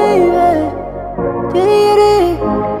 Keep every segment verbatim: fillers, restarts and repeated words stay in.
baby. Tiri,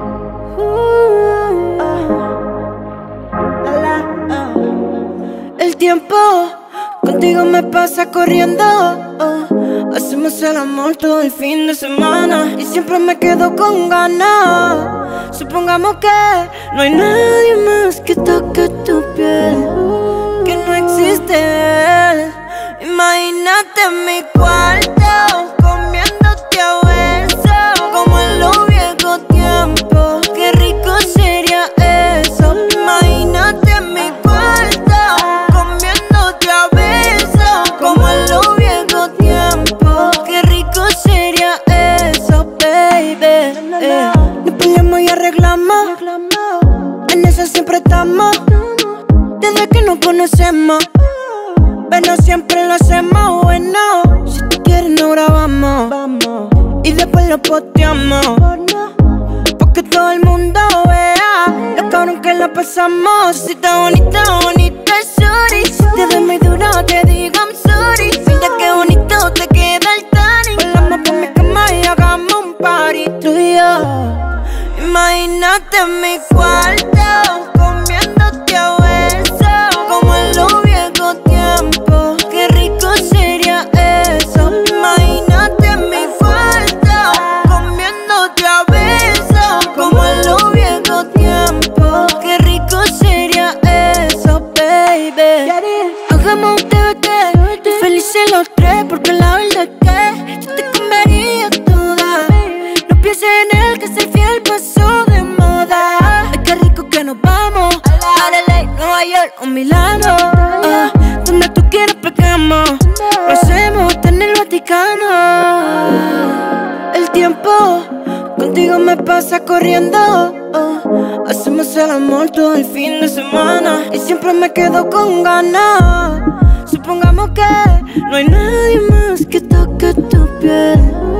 uh, la, la, uh. El tiempo contigo me pasa corriendo. uh. Hacemos el amor todo el fin de semana y siempre me quedo con ganas. Supongamos que no hay nadie más que toque tu piel, que no existe él. Imagínate en mi cuarto comiéndote a besos como en los viejos tiempos. Qué rico sería eso. Imagínate en mi cuarto comiéndote a besos como en los viejos tiempos. Qué rico sería eso, baby. eh. Nos peleamos y arreglamos, en eso siempre estamos, desde que nos conocemos. Pero siempre lo hacemos bueno. Si tú quieres nos grabamos, vamos, y después lo posteamos, porque todo el mundo vea lo cabrón que la pasamos. Si está bonita, bonita, sorry. Si te doy muy duro, te digo I'm sorry. Mira qué bonito te queda el tanning. Volamos por mi cama y hagamos un party tú y yo. Imagínate en mi cuarto comiéndote a besos como en los viejos tiempos. Qué rico sería eso. Imagínate en mi cuarto comiéndote a besos como en los viejos tiempos. Qué rico sería eso, baby. Hagamos un T V T, felices los tres, porque la verdad es que yo te comería toda. No pienses en él, que ser fiel pasó de moda. Ay, qué rico que nos vamos a L A, Nueva York o Milano, uh, donde tú quieras pegamos. Lo hacemos hasta en el Vaticano. El tiempo contigo me pasa corriendo. uh, Hacemos el amor todo el fin de semana y siempre me quedo con ganas. Supongamos que no hay nadie más que toque tu piel,